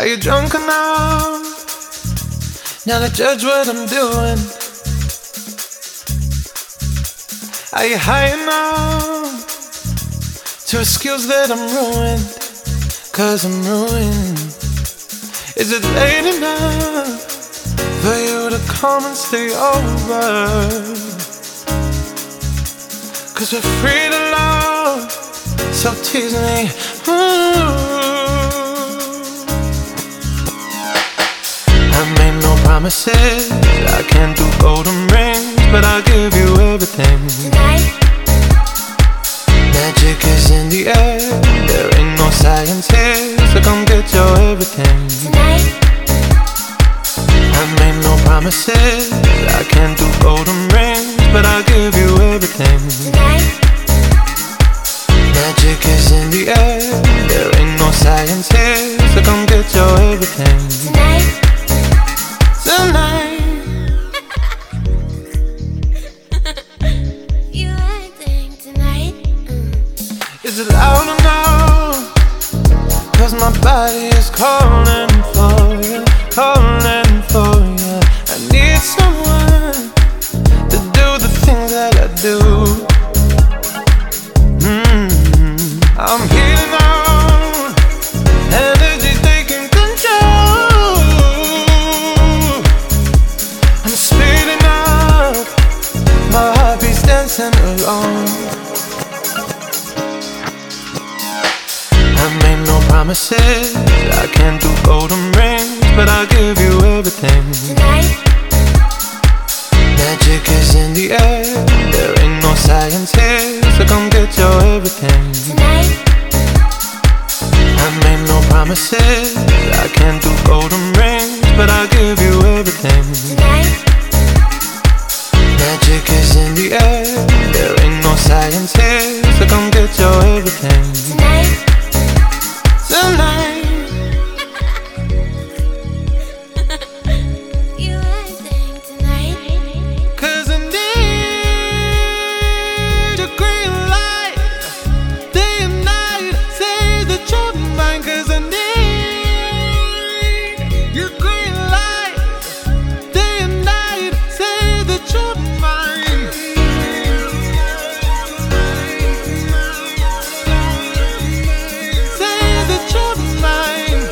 Are you drunk enough now to judge what I'm doing? Are you high enough to excuse that I'm ruined? 'Cause I'm ruined. Is it late enough for you to come and stay over? 'Cause we're free to love, so tease me. I made no promises, I can't do golden rings, but I'll give you everything. Tonight, Magic is in the air, there ain't no science here, so come get your everything. tonight, I made no promises, I can't do golden rings, but I'll give you everything. tonight, Magic is in the air, there ain't no science here, so come get your everything. tonight. Tonight, You acting tonight. is it loud enough? 'Cause my body is calling for you, calling for you. I need someone to do the things that I do. I'm healing out, energy's taking control. I'm speeding up, my heartbeat's dancing along. I made no promises, I can't do golden rings, but I'll give you everything. Tonight, Magic is in the air, there ain't no science here, so come get your everything. tonight, I made no promises, I can't do golden rings, but I'll give you everything. tonight, Magic is in the air, there ain't no science here, so come get your everything. tonight. Tonight, You acting tonight. 'cause I need your green light, day and night, say that you're mine. 'Cause I need your green light, day and night, say that you're mine. Say that you're mine.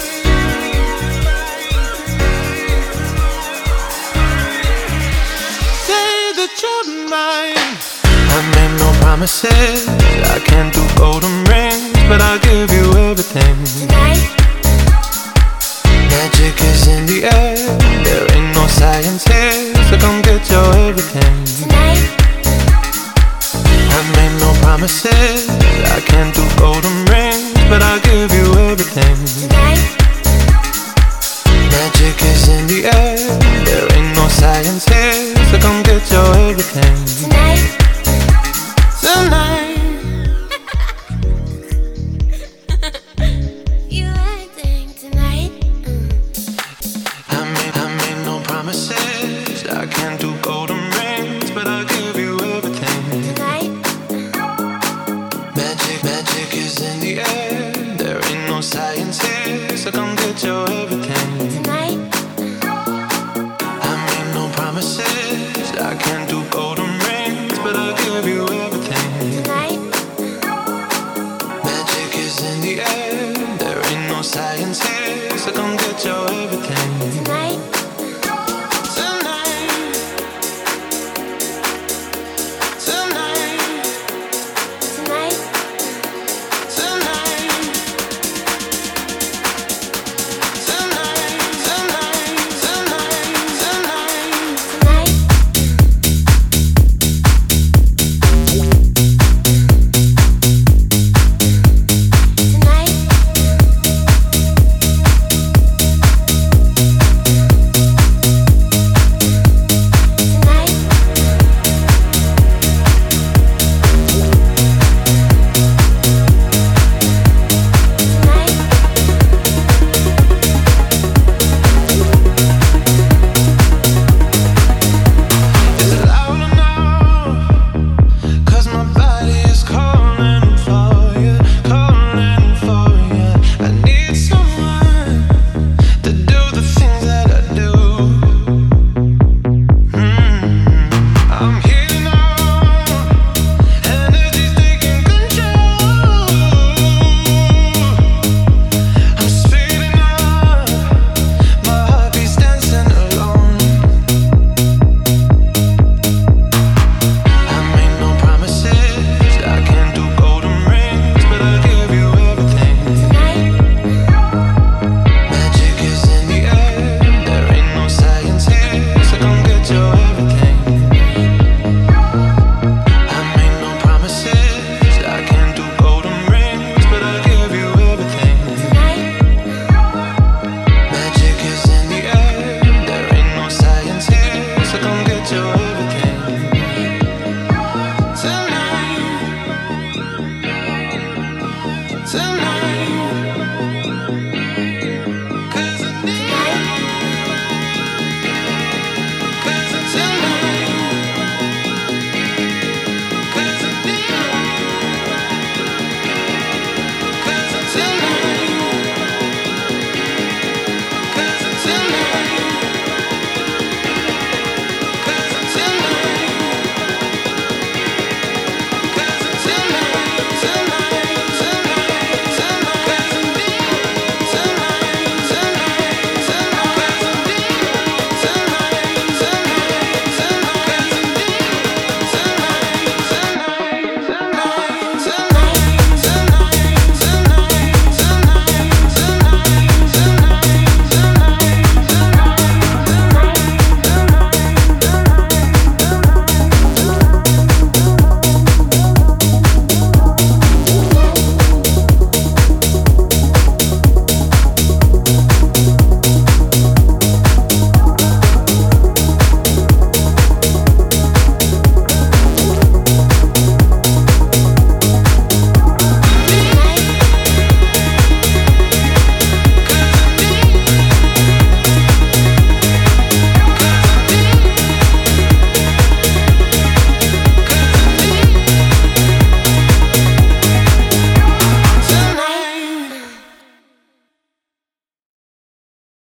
Say that you're mine. I made no promises, I can't do golden rings, but I'll give you everything. Tonight, Magic is in the air, there ain't no science here, so come get your everything. tonight, I made no promises, I can't do golden rings, but I'll give you everything. tonight, Magic is in the air, there ain't no science here, so come get your everything. tonight. Tonight, You acting tonight. I made no promises, I can't do golden rings, but I'll give you everything. Tonight, Magic is in the air, there ain't no science here, so come get your everything. tonight, I made no promises, I can't do golden rings, but I'll give you everything. tonight, Magic is in the air, there ain't no science here, so come get your everything.